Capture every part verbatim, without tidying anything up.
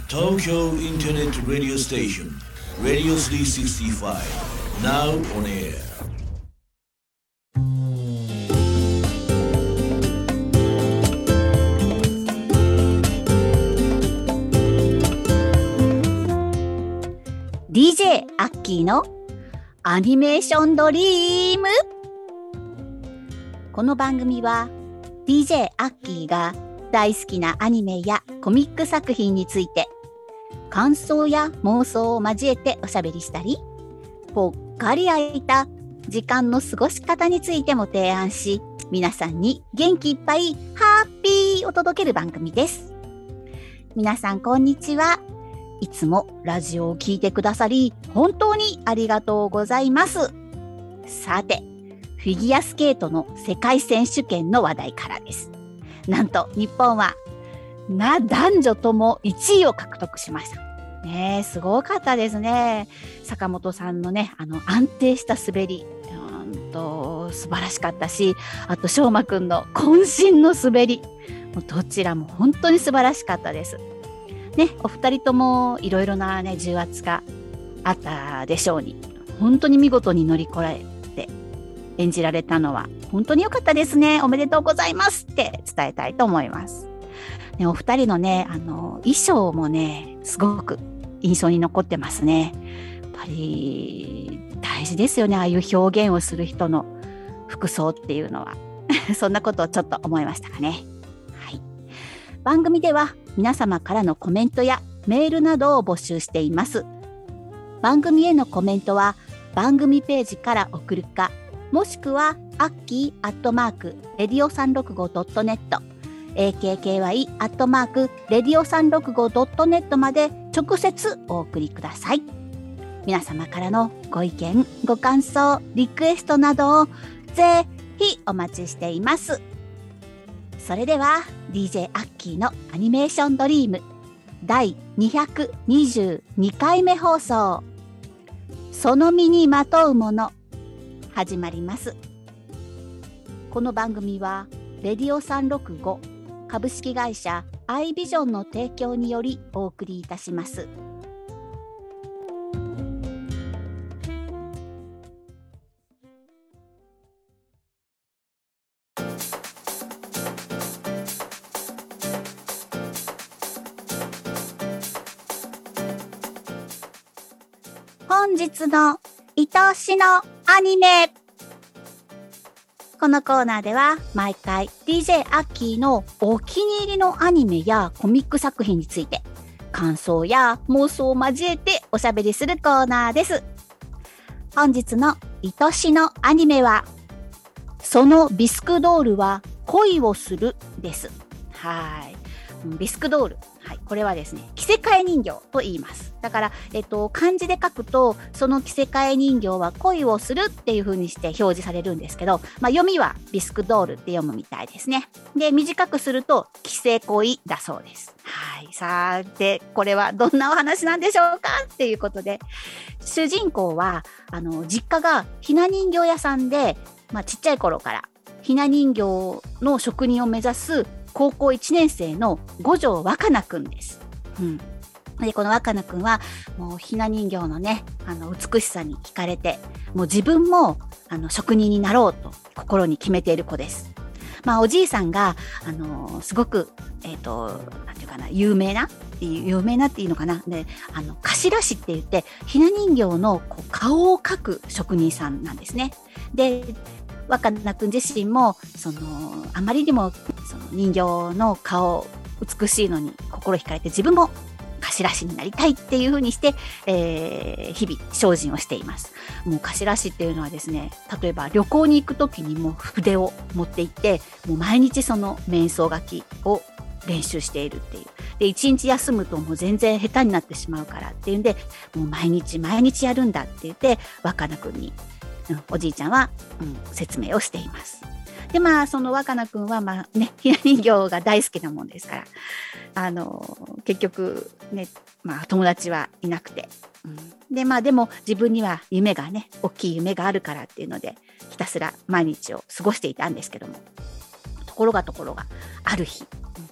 Tokyo Internet Radio Station Radio スリーシックスティーファイブ Now on air ディージェー アッキーのアニメーションドリーム。この番組は ディージェー アッキーが大好きなアニメやコミック作品について感想や妄想を交えておしゃべりしたり、ぽっかり空いた時間の過ごし方についても提案し、皆さんに元気いっぱいハッピーを届ける番組です。皆さんこんにちは。いつもラジオを聞いてくださり本当にありがとうございます。さて、フィギュアスケートの世界選手権の話題からです。なんと日本はな男女ともいちいを獲得しました。ねえ、すごかったですね。坂本さんのね、あの安定した滑り、うんと素晴らしかったし、あと翔馬くんの渾身の滑り、もうどちらも本当に素晴らしかったです。ね、お二人ともいろいろなね重圧があったでしょうに、本当に見事に乗り越えて演じられたのは本当に良かったですね。おめでとうございますって伝えたいと思います。ね、お二人のね、あの衣装もねすごく印象に残ってますね。やっぱり大事ですよね、ああいう表現をする人の服装っていうのはそんなことをちょっと思いましたかね。はい、番組では皆様からのコメントやメールなどを募集しています。番組へのコメントは番組ページから送るか、もしくはアッキーアットマークレディオさんろくごドットネット エーケーケーワイ アットマークレディオさんろくごドットネットまで直接お送りください。皆様からのご意見、ご感想、リクエストなどをぜひお待ちしています。それでは ディージェー アッキーのアニメーションドリームだいにひゃくにじゅうにかいめ放送、その身にまとうもの、始まります。この番組はレディオさんろくご株式会社アイビジョンの提供によりお送りいたします。本日の愛しのアニメ。このコーナーでは毎回 ディージェー アッキーのお気に入りのアニメやコミック作品について感想や妄想を交えておしゃべりするコーナーです。本日の愛しのアニメはそのビスクドールは恋をするです。はい、ビスクドール、はい、これはですね、着せ替え人形と言います。だから、えっと、漢字で書くと、その着せ替え人形は恋をするっていう風にして表示されるんですけど、まあ、読みはビスクドールって読むみたいですね。で、短くすると、着せ恋だそうです。はい。さて、これはどんなお話なんでしょうかっていうことで、主人公は、あの、実家がひな人形屋さんで、まあ、ちっちゃい頃から、ひな人形の職人を目指す高校いちねん生の五条若菜くんです。うん。で、この若菜くんは、もうひな人形のね、あの、美しさに惹かれて、もう自分も、あの、職人になろうと心に決めている子です。まあ、おじいさんが、あの、すごく、えっと、なんていうかな、有名なっていう、有名なっていうのかな。で、あの、頭師って言って、ひな人形のこう顔を描く職人さんなんですね。で、若菜くん自身も、その、あまりにも、その人形の顔、美しいのに心惹かれて、自分も頭師になりたいっていう風にして、えー、日々精進をしています。もう頭師っていうのはですね、例えば旅行に行く時にも筆を持って行って、もう毎日その面相書きを練習しているっていう。で、一日休むともう全然下手になってしまうからっていうんで、もう毎日毎日やるんだって言って、若菜くんに、うん、おじいちゃんは、うん、説明をしています。で、まあ、その若菜くんは、まあね、ひな人形が大好きなもんですから、あの、結局、ね、まあ、友達はいなくて、うん、で、まあ、でも自分には夢がね、大きい夢があるからっていうので、ひたすら毎日を過ごしていたんですけども、ところがところが、ある日、うん、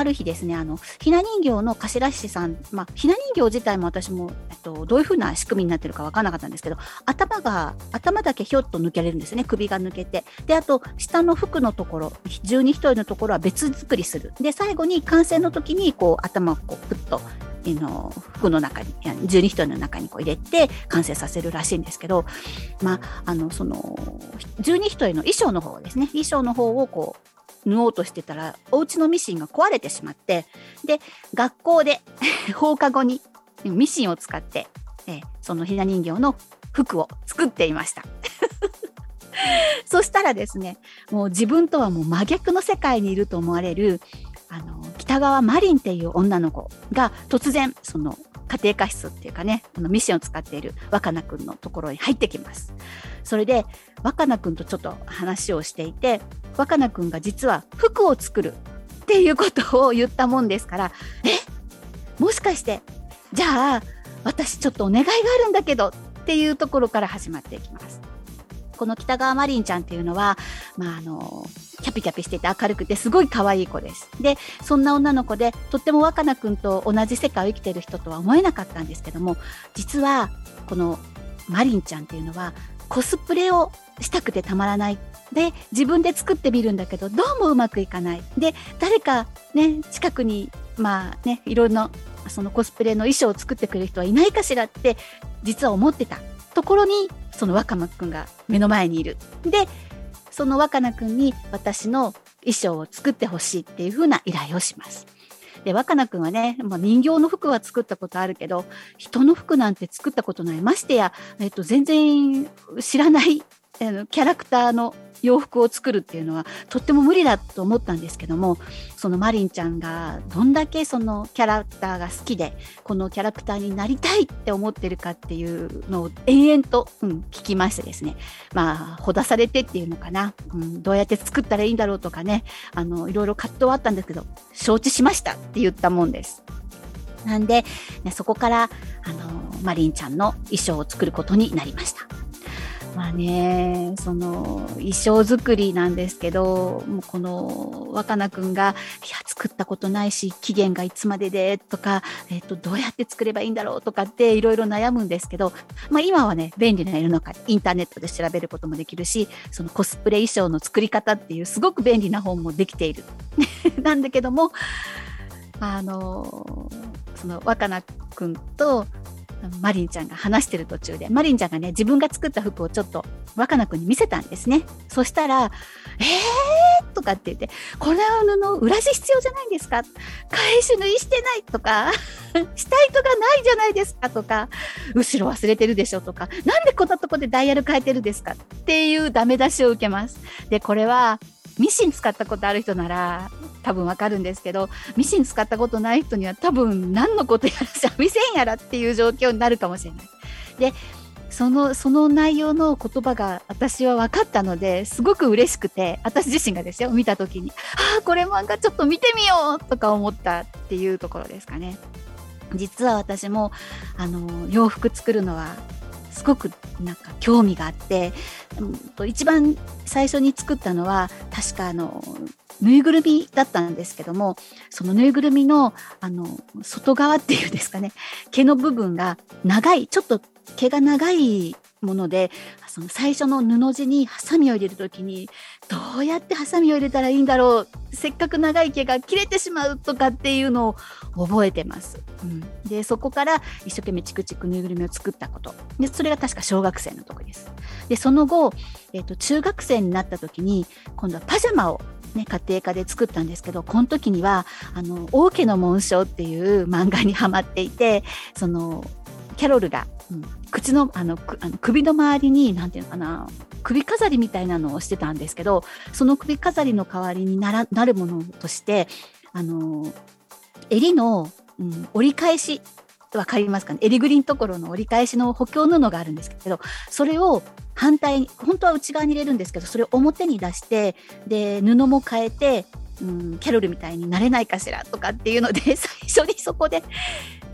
ある日ですね、あのひな人形の頭師さん、まあ、ひな人形自体も私も、えっと、どういう風な仕組みになってるか分からなかったんですけど、頭が頭だけひょっと抜けれるんですね。首が抜けて、であと下の服のところ、十二単のところは別作りする。で最後に完成の時にこう頭をこうプッとの服の中に十二単の中にこう入れて完成させるらしいんですけど、まあ、あのその十二単の衣装の方ですね、衣装の方をこう縫おうとしてたらお家のミシンが壊れてしまって、で学校で放課後にミシンを使って、えー、そのひな人形の服を作っていましたそしたらですね、もう自分とはもう真逆の世界にいると思われるあの北川マリンっていう女の子が突然その家庭科室っていうかね、あのミシンを使っている若菜くんのところに入ってきます。それで若菜くんとちょっと話をしていて、若菜くんが実は服を作るっていうことを言ったもんですから、え、もしかしてじゃあ私ちょっとお願いがあるんだけどっていうところから始まっていきます。この北川マリンちゃんっていうのは、まあ、あのキャピキャピしてて明るくてすごい可愛い子です。でそんな女の子でとっても若菜くんと同じ世界を生きている人とは思えなかったんですけども、実はこのマリンちゃんっていうのはコスプレをしたくてたまらない。で自分で作ってみるんだけどどうもうまくいかない。で誰かね近くにまあねいろんなそのコスプレの衣装を作ってくれる人はいないかしらって実は思ってたところに、その若菜くんが目の前にいる。でその若菜くんに私の衣装を作ってほしいっていう風な依頼をします。で若菜くんはね、もう人形の服は作ったことあるけど人の服なんて作ったことない。ましてや、えっと、全然知らないあのキャラクターの洋服を作るっていうのはとっても無理だと思ったんですけども、そのマリンちゃんがどんだけそのキャラクターが好きでこのキャラクターになりたいって思ってるかっていうのを延々と、うん、聞きましてですね、まあほだされてっていうのかな、うん、どうやって作ったらいいんだろうとかね、あのいろいろ葛藤はあったんですけど承知しましたって言ったもんです。なんで、ね、そこからあのマリンちゃんの衣装を作ることになりました。まあね、その衣装作りなんですけど、もうこの若菜くんがいや作ったことないし期限がいつまででとか、えっとどうやって作ればいいんだろうとかっていろいろ悩むんですけど、まあ今はね便利な世の中、インターネットで調べることもできるし、そのコスプレ衣装の作り方っていうすごく便利な本もできているなんだけども、あのその若菜くんとマリンちゃんが話してる途中でマリンちゃんがね自分が作った服をちょっと若菜くんに見せたんですね。そしたらえーとかって言って、これの布裏地必要じゃないんですか、返し縫いしてないとかした糸がないじゃないですかとか、後ろ忘れてるでしょとか、なんでこんなとこでダイヤル変えてるですかっていうダメ出しを受けます。でこれはミシン使ったことある人なら多分わかるんですけど、ミシン使ったことない人には多分何のことやら三味線やらっていう状況になるかもしれない。でそのその内容の言葉が私は分かったのですごく嬉しくて、私自身がですよ見た時にああこれ漫画ちょっと見てみようとか思ったっていうところですかね。実は私もあの洋服作るのはすごくなんか興味があって、うん、一番最初に作ったのは確かあのぬいぐるみだったんですけども、そのぬいぐるみのあの外側っていうんですかね、毛の部分が長い、ちょっと毛が長いもので、その最初の布地にハサミを入れるときにどうやってハサミを入れたらいいんだろう、せっかく長い毛が切れてしまうとかっていうのを覚えてます、うん、でそこから一生懸命チクチクぬいぐるみを作ったことで、それが確か小学生のとこです。でその後、えーと、中学生になった時に今度はパジャマをね、家庭科で作ったんですけど、この時にはあの王家の紋章っていう漫画にハマっていて、そのキャロルが、うん、口のあのあの首の周りになんていうのかな、首飾りみたいなのをしてたんですけど、その首飾りの代わりにならなるものとしてあの襟の、うん、折り返しわかりますかね、襟ぐりのところの折り返しの補強布があるんですけど、それを反対に本当は内側に入れるんですけど、それを表に出してで布も変えて、うん、キャロルみたいになれないかしらとかっていうので最初にそこで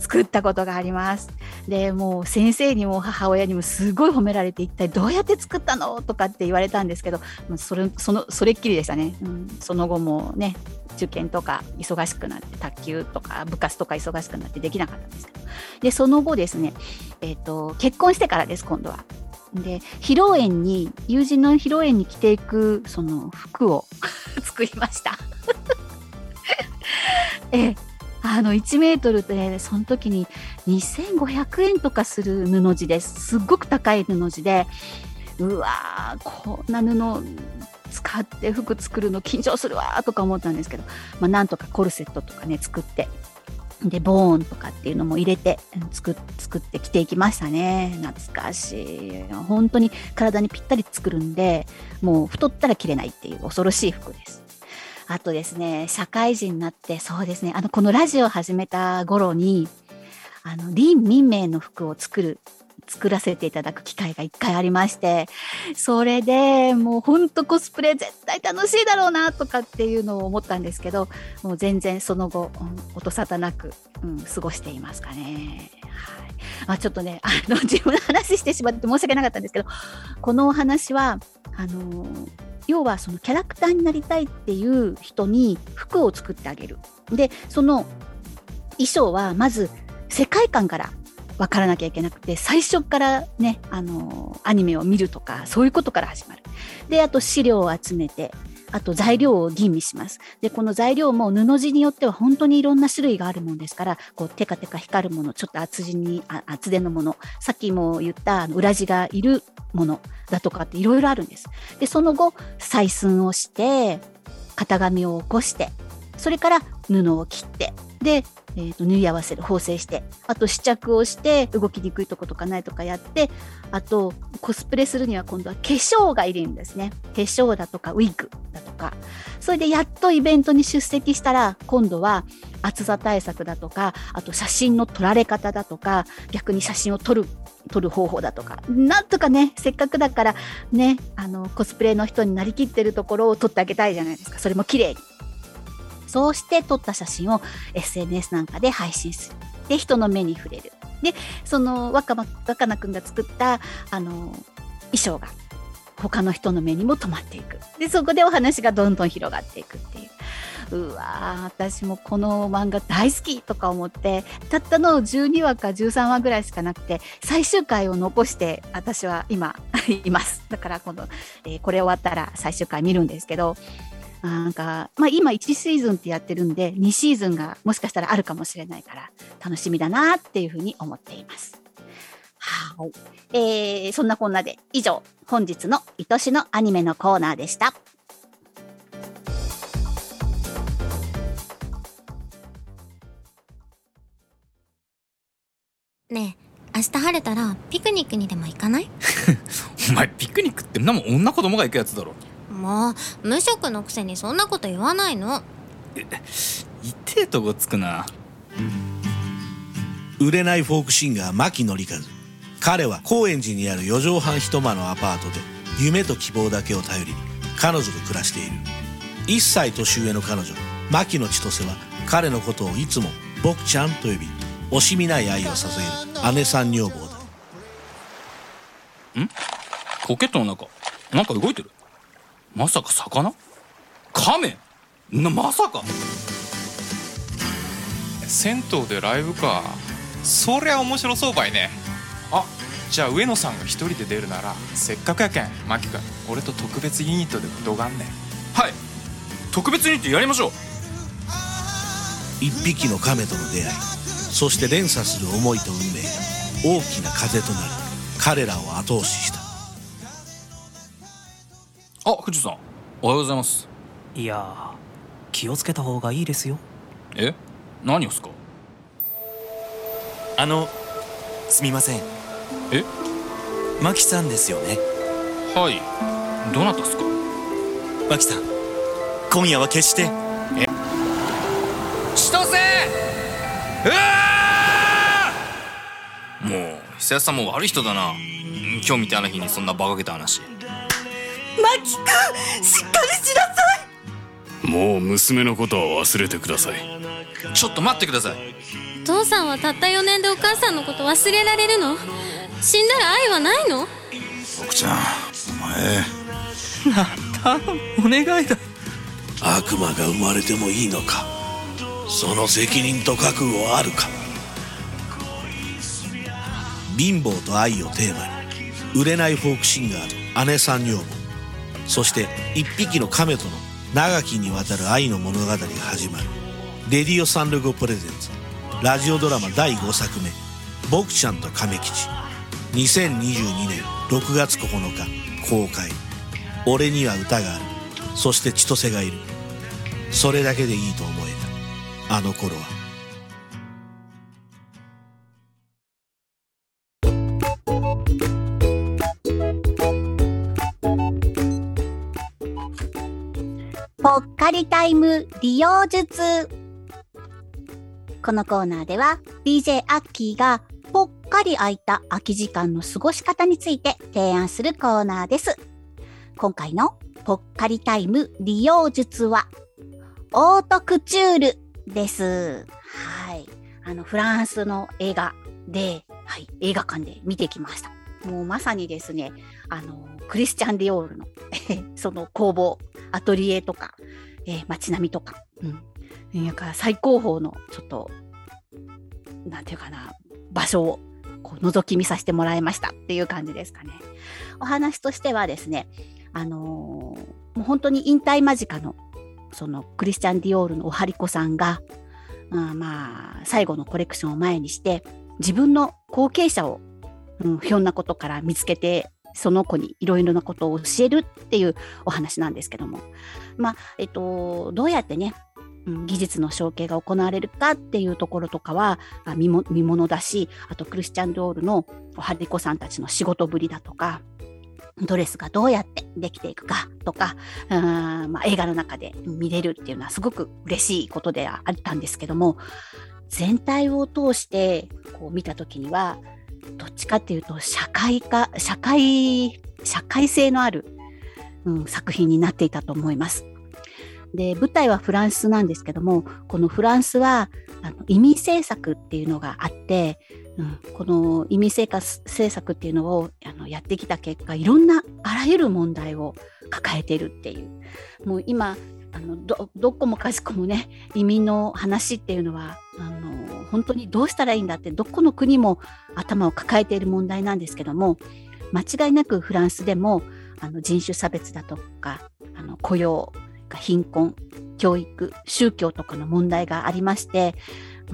作ったことがあります。でもう先生にも母親にもすごい褒められて、一体どうやって作ったのとかって言われたんですけど、それそのそれっきりでしたね、うん、その後もね受験とか忙しくなって、卓球とか部活とか忙しくなってできなかったんですけど、でその後ですね、えーと、結婚してからです。今度はで披露宴に友人の披露宴に着ていくその服を作りましたえあのいちメートルで、ね、その時ににせんごひゃくえんとかする布地です。すっごく高い布地で、うわーこんな布使って服作るの緊張するわとか思ったんですけど、まあ、なんとかコルセットとかね作って、でボーンとかっていうのも入れて作っ作って着ていきましたね。懐かしい。本当に体にぴったり作るんで、もう太ったら着れないっていう恐ろしい服です。あとですね、社会人になって、そうですね、あのこのラジオを始めた頃にあの林民名の服を作る作らせていただく機会が一回ありまして、それでもうほんとコスプレ絶対楽しいだろうなとかっていうのを思ったんですけど、もう全然その後、うん、音沙汰なく、うん、過ごしていますかね。はい。まあ、ちょっとね、あの自分の話してしまって申し訳なかったんですけど、このお話はあの要はそのキャラクターになりたいっていう人に服を作ってあげる。でその衣装はまず世界観から分からなきゃいけなくて、最初からね、あのアニメを見るとかそういうことから始まる。であと資料を集めて、あと材料を吟味します。でこの材料も布地によっては本当にいろんな種類があるもんですから、こうテカテカ光るもの、ちょっと厚地にあ厚手のもの、さっきも言った裏地がいるものだとかっていろいろあるんです。でその後採寸をして型紙を起こして、それから布を切って、でえー、と縫い合わせる、縫製して、あと試着をして動きにくいとことかないとかやって、あとコスプレするには今度は化粧がいるんですね。化粧だとかウィッグだとか、それでやっとイベントに出席したら、今度は暑さ対策だとか、あと写真の撮られ方だとか、逆に写真を撮る撮る方法だとか、なんとかね、せっかくだからね、あのコスプレの人になりきってるところを撮ってあげたいじゃないですか。それも綺麗に。そうして撮った写真を エスエヌエス なんかで配信する。で人の目に触れる。でその若葉若菜くんが作ったあの衣装が他の人の目にも留まっていく。でそこでお話がどんどん広がっていくっていう。うわー、私もこの漫画大好きとか思って、たったのじゅうにわかじゅうさんわぐらいしかなくて、最終回を残して私は今います。だからこの、えー、これ終わったら最終回見るんですけど、なんか、まあ、今いちシーズンってやってるんでにシーズンがもしかしたらあるかもしれないから楽しみだなっていうふうに思っています。はい、えー、そんなこんなで以上、本日の愛しのアニメのコーナーでした。 ねえ、明日晴れたらピクニックにでも行かない？ お前ピクニックってんなもん女子供が行くやつだろ。 もう無職のくせにそんなこと言わないの。 え、痛えとこつくな。 売れないフォークシンガー牧野利和。彼は高円寺にあるよ畳半一間のアパートで夢と希望だけを頼りに彼女と暮らしている。いっさい年上の彼女牧野千歳は彼のことをいつも僕ちゃんと呼び、惜しみない愛を捧げる姉さん女房だ。 ん？ポケットの中なんか動いてる。まさか魚？カメ？な、まさか。 銭湯でライブか。そりゃ面白そうばいね。あ、じゃあ上野さんが一人で出るならせっかくやけんマキ君、俺と特別ユニットでもどがんねん。 はい、特別ユニットやりましょう。 一匹の亀との出会い、そして連鎖する思いと運命が大きな風となり彼らを後押しした。 あ、藤さん、おはようございます。 いや気をつけた方がいいですよ。 え、何をすか？ あのすみません。 え、 マキさんですよね。 はい、どなたっすか？ マキさん、今夜は決して。 え、千歳！うわ！もう久安さんも悪い人だな。今日みたいな日にそんな馬鹿げた話。 マキ君、しっかりしなさい。 もう娘のことは忘れてください。 ちょっと待ってください。 父さんはたったよねんでお母さんのこと忘れられるの？死んだら愛はないの？ 奥ちゃん、お前頼む、お願いだ。 悪魔が生まれてもいいのか。その責任と覚悟はあるか。貧乏と愛をテーマに売れないフォークシンガーと姉さん女房、そして一匹の亀との長きにわたる愛の物語が始まる。レディオサンルゴプレゼンツラジオドラマだいごさくめ、僕ちゃんと亀吉。にせんにじゅうにねんろくがつここのか公開。俺には歌がある、そして千歳がいる。それだけでいいと思えたあの頃は。 ぽっかりタイム利用術。このコーナーでは ディージェー アッキーがぽっかり空いた空き時間の過ごし方について提案するコーナーです。今回のぽっかりタイム利用術はオートクチュールです。はい。あの、フランスの映画で、はい、映画館で見てきました。もうまさにですね、あの、クリスチャン・ディオールのその工房、アトリエとか、えー、街並みとか、うん。なんか最高峰のちょっと、なんていうかな、場所をこう覗き見させてもらいましたっていう感じですかね。お話としてはですね、あのー、もう本当に引退間近のそのクリスチャン・ディオールのおはりこさんが、うん、まあ最後のコレクションを前にして自分の後継者を、うん、ひょんなことから見つけてその子にいろいろなことを教えるっていうお話なんですけども、まあえっとどうやってね、うん、技術の承継が行われるかっていうところとかは見も、見ものだし、あとクリスチャン・ディオールのおはりこさんたちの仕事ぶりだとか、ドレスがどうやってできていくかとか、うーん、まあ、映画の中で見れるっていうのはすごく嬉しいことであったんですけども、全体を通してこう見たときにはどっちかっていうと社会化、社会、社会性のある、うん、作品になっていたと思います。で、舞台はフランスなんですけども、このフランスはあの移民政策っていうのがあって、うん、この移民政策っていうのをあのやってきた結果、いろんなあらゆる問題を抱えているっていう、もう今あの ど, どこもかしこもね、移民の話っていうのはあの本当にどうしたらいいんだって、どこの国も頭を抱えている問題なんですけども、間違いなくフランスでもあの人種差別だとか、あの雇用、貧困、教育、宗教とかの問題がありまして、うん、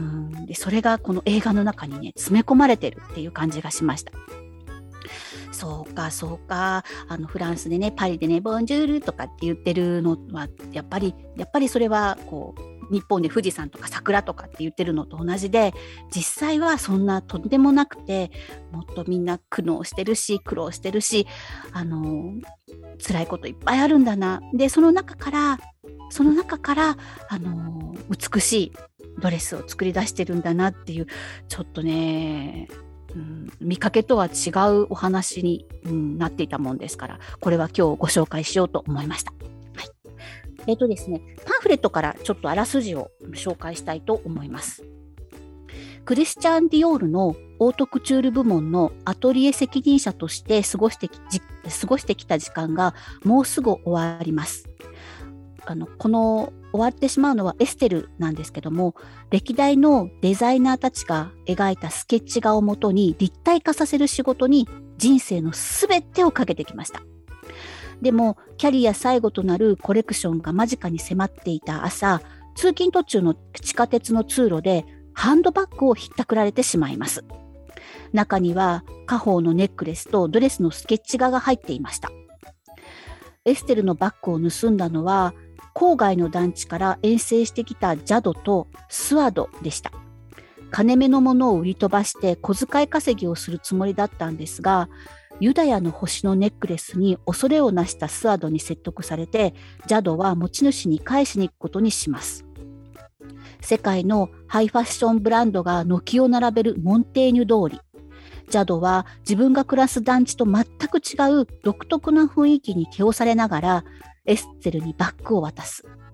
でそれがこの映画の中にね詰め込まれてるっていう感じがしました。そうかそうか、あのフランスでね、パリでねボンジュールとかって言ってるのはやっぱりやっぱりそれはこう日本で富士山とか桜とかって言ってるのと同じで、実際はそんなとんでもなくて、もっとみんな苦悩してるし苦労してるし、あの辛いこといっぱいあるんだな。でその中からその中からあの美しいドレスを作り出してるんだなっていう、ちょっとね、うん、見かけとは違うお話に、うん、なっていたもんですから、これは今日ご紹介しようと思いました。はい、えっとですね、パンフレットからちょっとあらすじを紹介したいと思います。クリスチャン・ディオールのオートクチュール部門のアトリエ責任者として過ごしてき、過ごしてきた時間がもうすぐ終わります。あのこの終わってしまうのはエステルなんですけども、歴代のデザイナーたちが描いたスケッチ画をもとに立体化させる仕事に人生のすべてをかけてきました。でもキャリア最後となるコレクションが間近に迫っていた朝、通勤途中の地下鉄の通路でハンドバッグをひったくられてしまいます。中には家宝のネックレスとドレスのスケッチ画が入っていました。エステルのバッグを盗んだのは郊外の団地から遠征してきたジャドとスワドでした。金目のものを売り飛ばして小遣い稼ぎをするつもりだったんですが、ユダヤの星のネックレスに恐れをなしたスワドに説得されて、ジャドは持ち主に返しに行くことにします。世界のハイファッションブランドが軒を並べるモンテーニュ通り、ジャドは自分が暮らす団地と全く違う独特な雰囲気に気をされながらエステルにバッグを渡す。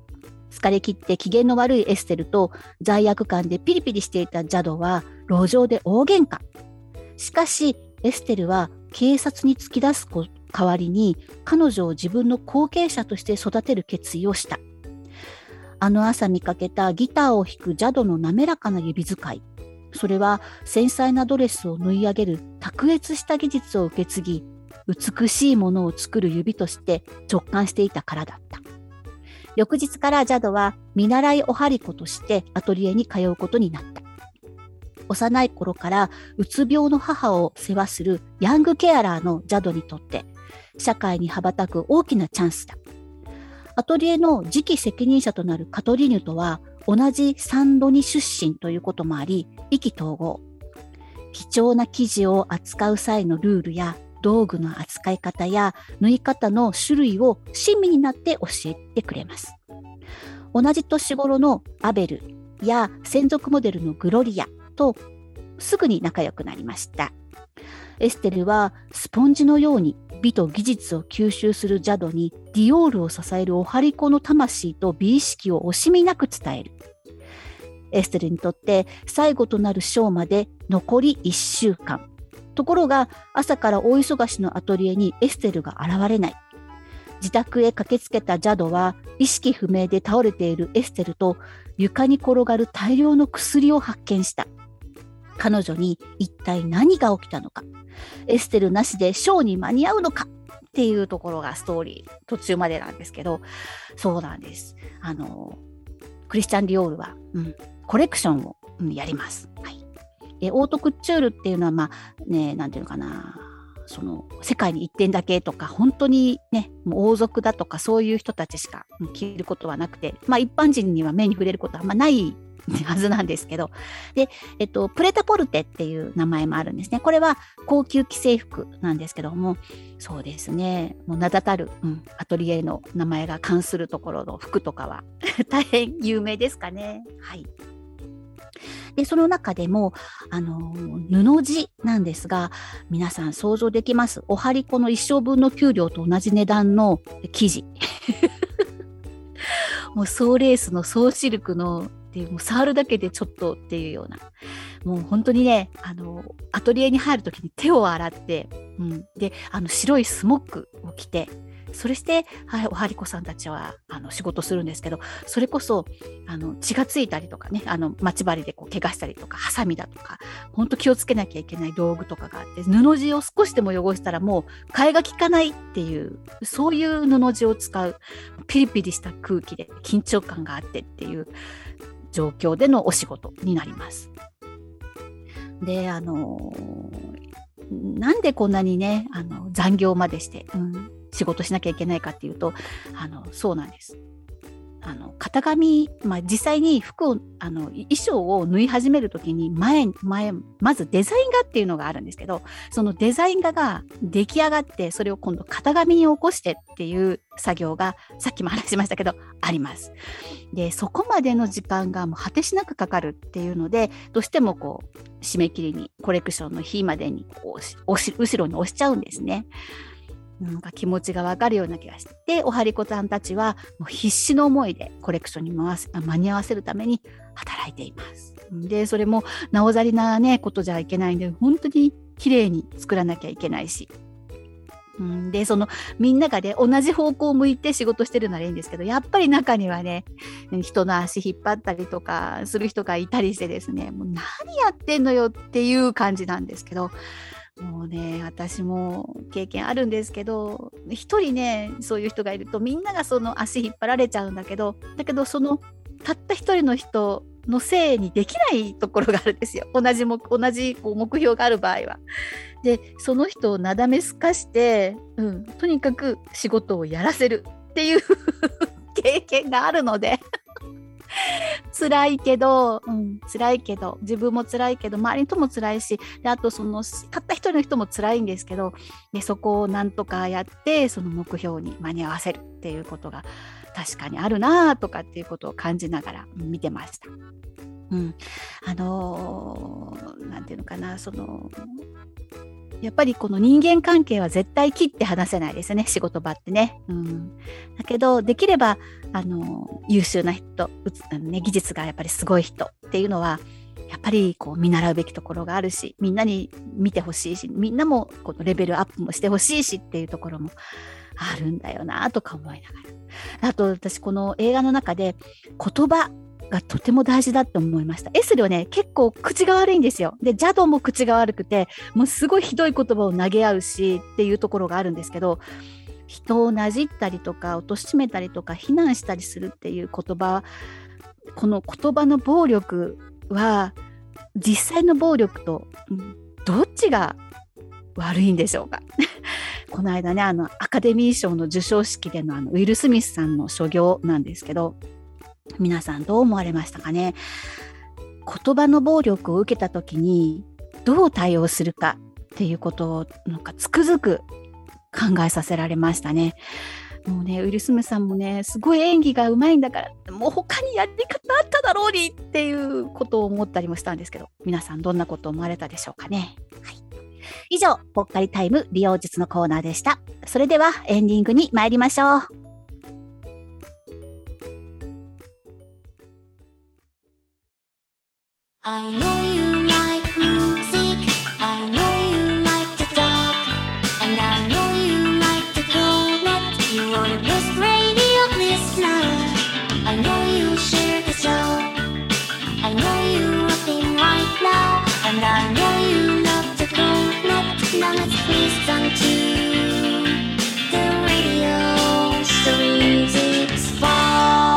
疲れ切って機嫌の悪いエステルと罪悪感でピリピリしていたジャドは路上で大喧嘩。しかしエステルは警察に突き出す代わりに彼女を自分の後継者として育てる決意をした。あの朝見かけたギターを弾くジャドの滑らかな指使い。それは繊細なドレスを縫い上げる卓越した技術を受け継ぎ、美しいものを作る指として直感していたからだった。翌日からジャドは見習いお針子としてアトリエに通うことになった。幼い頃からうつ病の母を世話するヤングケアラーのジャドにとって社会に羽ばたく大きなチャンスだ。アトリエの次期責任者となるカトリーヌとは同じサンドニ出身ということもあり意気投合。貴重な生地を扱う際のルールや道具の扱い方や縫い方の種類を親身になって教えてくれます。同じ年頃のアベルや専属モデルのグロリアとすぐに仲良くなりました。エステルはスポンジのように美と技術を吸収するジャドにディオールを支えるお針子の魂と美意識を惜しみなく伝える。エステルにとって最後となるショーまで残りいっしゅうかん。ところが朝から大忙しのアトリエにエステルが現れない。自宅へ駆けつけたジャドは意識不明で倒れているエステルと床に転がる大量の薬を発見した。彼女に一体何が起きたのか、エステルなしでショーに間に合うのかっていうところがストーリー途中までなんですけど、そうなんです。あのクリスチャン・ディオールは、うん、コレクションを、うん、やります。はい。えオートクッチュールっていうのはまあね、なんていうのかな、その世界に一点だけとか本当にねもう王族だとかそういう人たちしか着ることはなくて、まあ一般人には目に触れることはあんまないはずなんですけど、で、えっと、プレタポルテっていう名前もあるんですね。これは高級既製服なんですけども、そうですね、もう名だたる、うん、アトリエの名前が冠するところの服とかは大変有名ですかね。はい。で、その中でも、あの、布地なんですが、皆さん想像できます。お針子の一生分の給料と同じ値段の生地。もう総レースの総シルクのっていう、もう触るだけでちょっとっていうような、もう本当にね、あのアトリエに入るときに手を洗って、うん、であの白いスモックを着て、それして、はい、お針子さんたちはあの仕事するんですけど、それこそあの血がついたりとかね、あの待ち針でこう怪我したりとか、ハサミだとか本当気をつけなきゃいけない道具とかがあって、布地を少しでも汚したらもう替えが利かないっていう、そういう布地を使うピリピリした空気で緊張感があってっていう状況でのお仕事になります。で、あのなんでこんなにね、あの残業までして、うん、仕事しなきゃいけないかっていうと、あのそうなんです。あの型紙、まあ、実際に服をあの衣装を縫い始めるときに前前まずデザイン画っていうのがあるんですけど、そのデザイン画が出来上がって、それを今度型紙に起こしてっていう作業がさっきも話しましたけどあります。で、そこまでの時間がもう果てしなくかかるっていうので、どうしてもこう締め切りにコレクションの日までにこう押し後ろに押しちゃうんですね。なんか気持ちがわかるような気がして、お針子さんたちはもう必死の思いでコレクションに回す間に合わせるために働いています。で、それもなおざりなねことじゃいけないんで、本当に綺麗に作らなきゃいけないし、うんでそのみんながね同じ方向を向いて仕事してるならいいんですけど、やっぱり中にはね人の足引っ張ったりとかする人がいたりしてですね、もう何やってんのよっていう感じなんですけど、もうね、私も経験あるんですけど、一人ねそういう人がいるとみんながその足引っ張られちゃうんだけど、だけどそのたった一人の人のせいにできないところがあるんですよ。同じも同じこう目標がある場合は。で、その人をなだめすかして、うん、とにかく仕事をやらせるっていう経験があるので辛いけど、うん、辛いけど自分も辛いけど周りの人も辛いし、であとそのたった一人の人も辛いんですけど、でそこをなんとかやってその目標に間に合わせるっていうことが確かにあるなとかっていうことを感じながら見てました。うん、あのー、なんていうのかな、そのやっぱりこの人間関係は絶対切って離せないですね、仕事場ってね。うん、だけど、できれば、あの、優秀な人、うつあのね、技術がやっぱりすごい人っていうのは、やっぱりこう見習うべきところがあるし、みんなに見てほしいし、みんなもこのレベルアップもしてほしいしっていうところもあるんだよなとか思いながら。あと私この映画の中で言葉がとても大事だって思いました。エスルはね、結構口が悪いんですよ。で、ジャドも口が悪くて、もうすごいひどい言葉を投げ合うしっていうところがあるんですけど、人をなじったりとか、貶めたりとか、非難したりするっていう言葉、この言葉の暴力は、実際の暴力と、どっちが悪いんでしょうか。この間ね、あの、アカデミー賞の授賞式でのあの、ウィル・スミスさんの所業なんですけど、皆さんどう思われましたかね。言葉の暴力を受けたときにどう対応するかっていうことをなんかつくづく考えさせられましたね。もうね、ウィル・スミスさんもね、すごい演技がうまいんだから、もう他にやり方あっただろうにっていうことを思ったりもしたんですけど、皆さんどんなことを思われたでしょうかね。はい。以上、ぽっかりタイム利用術のコーナーでした。それではエンディングに参りましょう。 I know you like music, I know you like to talk, and I know you like to go net. You are the best radio listener. I know you share the show. I know you rocking right now, and I know you love to go net. Now let's listen to the radio series. It's fun.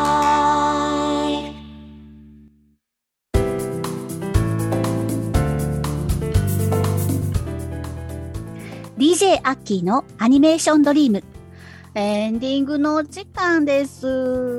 ディージェー アッキーのアニメーションドリーム。エンディングの時間です。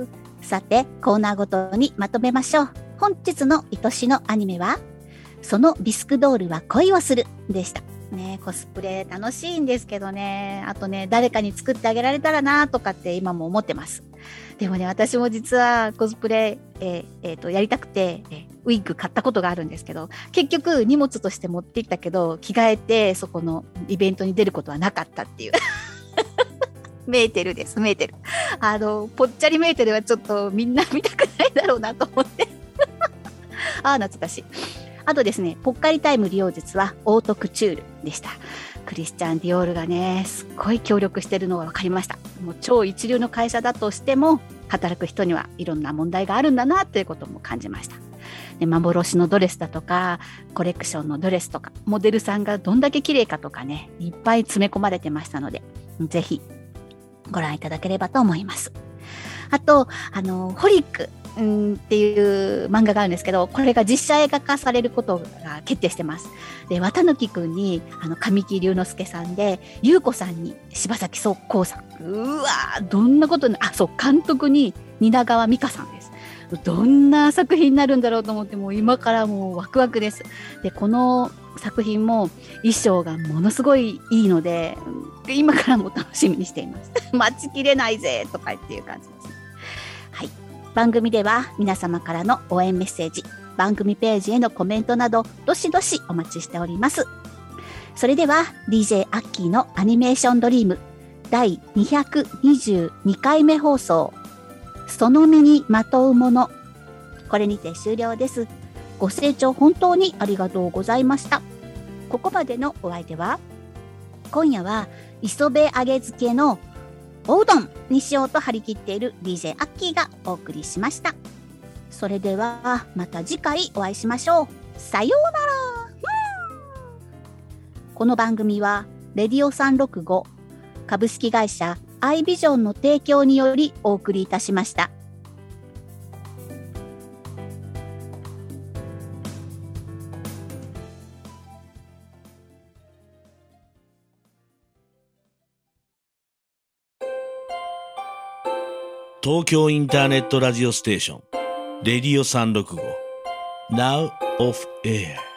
さて、コーナーごとにまとめましょう。本日の愛しのアニメは、そのビスクドールは恋をするでした。ね、コスプレ楽しいんですけどね。あとね、誰かに作ってあげられたらなとかって今も思ってます。でもね、私も実はコスプレ、えーえー、とやりたくて、えー、ウィッグ買ったことがあるんですけど、結局荷物として持って行ったけど、着替えてそこのイベントに出ることはなかったっていう。メーテルです、メーテル。あの、ぽっちゃりメーテルはちょっとみんな見たくないだろうなと思って。ああ、懐かしい。あとですね、ぽっかりタイム利用術はオートクチュールでした。クリスチャン・ディオールがね、すっごい協力してるのが分かりました。もう超一流の会社だとしても、働く人にはいろんな問題があるんだなということも感じました。で、幻のドレスだとか、コレクションのドレスとか、モデルさんがどんだけ綺麗かとかね、いっぱい詰め込まれてましたので、ぜひご覧いただければと思います。あと、あの、ホリック。うんっていう漫画があるんですけど、これが実写映画化されることが決定してます。で、綿貫くんに、あの、神木隆之介さんで、優子さんに柴咲コウさん。うわー、どんなことに、あ、そう、監督に蜷川美香さんです。どんな作品になるんだろうと思って、もう今からもうワクワクです。で、この作品も衣装がものすごいいいので、今からも楽しみにしています。待ちきれないぜとかっていう感じですね。はい。番組では皆様からの応援メッセージ、番組ページへのコメントなど、どしどしお待ちしております。それでは ディージェー アッキーのアニメーションドリームだいにひゃくにじゅうにかいめ放送、その身にまとうもの、これにて終了です。ご清聴本当にありがとうございました。ここまでのお相手は、今夜は磯辺揚げ漬けのおうどんにしようと張り切っている ディージェー アッキーがお送りしました。それではまた次回お会いしましょう。さようなら。この番組はレディオさんろくご株式会社アイビジョンの提供によりお送りいたしました。 東京インターネットラジオステーションレディオさんろくご Now off air